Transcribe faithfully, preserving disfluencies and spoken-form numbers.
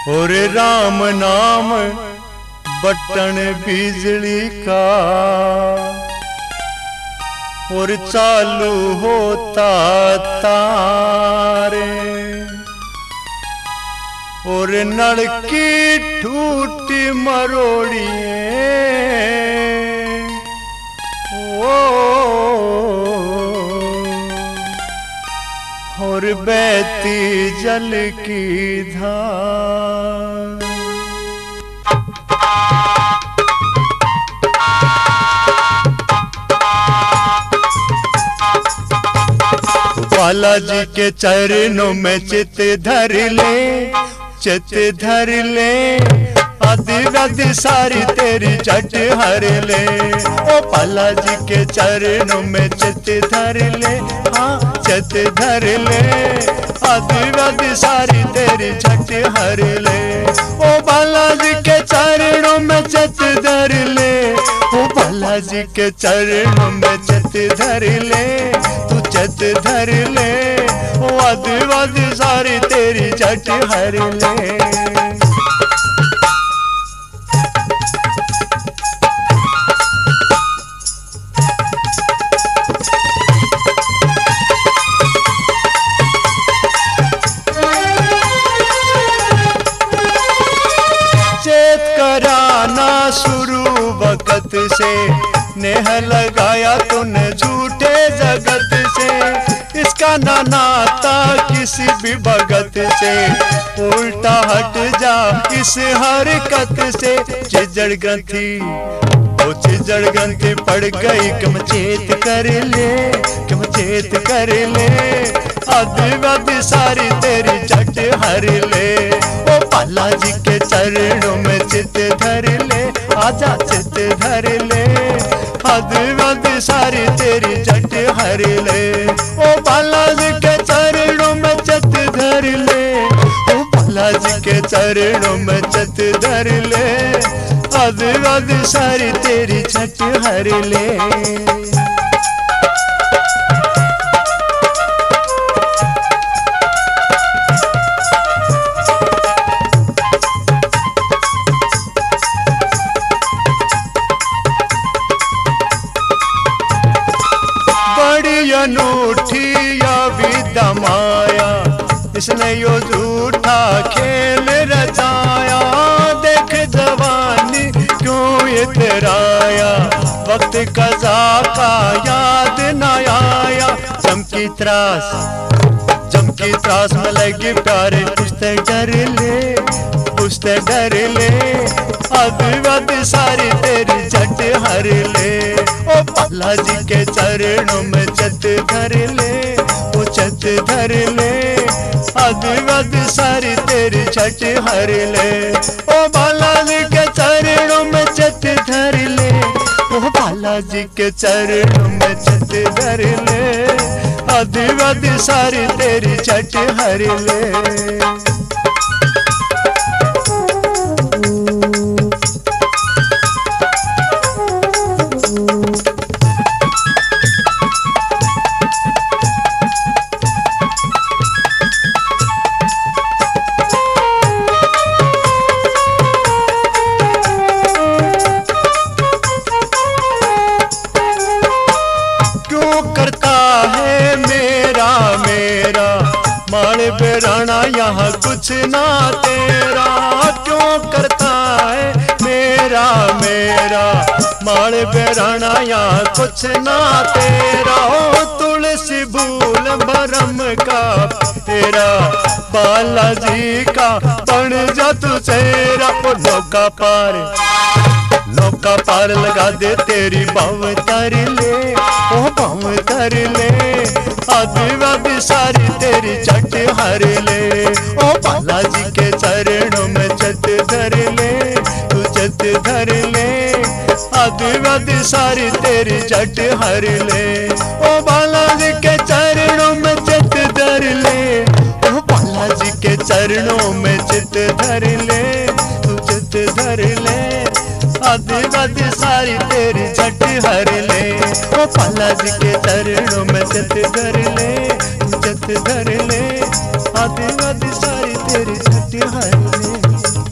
और राम नाम बटन बिजली का और चालू होता तारे और नल की टूटी मरोड़ी और बहती जल की धार। बालाजी के चरणों में चित धर ले, चित धर ले, आदि सारी तेरी जट हर ले। ओ बालाजी के चरणों में चित धर ले, हाँ चित धर ले, आदि सारी तेरी जट हर ले। ओ बालाजी के चरणों में चित धर ले, ओ बालाजी के चरणों में चित धर ले, तू चित धर ले, ओ आदि सारी तेरी जट हर ले। शुरू वक्त से नेह लगाया तूने झूठे जगत से, इसका ना नाता किसी भी भगत से, उल्टा हट जा इस हरकत से। चिजड़ ग्रंथि ओ चिजड़ ग्रंथि पड़ गई, कम चेत कर ले, कम चेत कर ले, आदि सारी तेरी जट हर ले। ओ बालाजी के चरणों में चित धर ले, आजा चित धर ले, आदि सारी तेरी जट हर ले। ओ बालाजी के चरणों में चित धर ले, ओ बालाजी के चरणों में चित धर ले, आदि सारी तेरी जट हर ले। अनूठी या विद्या माया, इसने यो झूठा खेल रचाया। देख जवानी क्यों इतराया, वक्त कज़ा का याद न आया। चमकी त्रास चमकी त्रास में लगी प्यारे, कुछ ते डर ले, कुछ ते डर ले, आदि सारी तेरी जट हर ले। ओ बालाजी के चरणों में चित धर ले, ओ चित धर ले, आदि सारी तेरी जट हर ले। ओ बालाजी के चरणों में चित धर ले, ओ बालाजी के चरणों में चित धर ले, आदि सारी तेरी जट हर ले। बेराना यहाँ कुछ ना तेरा, क्यों करता है मेरा मेरा, माल बेराना यहाँ कुछ ना तेरा। ओ तुलसी भूल भरम का तेरा, बालाजी का बन जा तू चेहरा। ओ नौका पार नौका पार लगा दे तेरी बाव तर ले, ओ बाव तर ले, आदि सारी तेरी जट हर ले। ओ बालाजी के चरणों में चित धर ले, तू चित धर ले, आदि सारी तेरी जट हर ले। ओ बालाजी के चरणों में चित धर ले, ओ बालाजी के चरणों में चित धर ले, तू चित धर ले, आदि सारी तेरी जट हर ले। ओ बालाजी के चरणों में चित धर ले, चित धर ले, आदि सारी तेरी जट हर ले।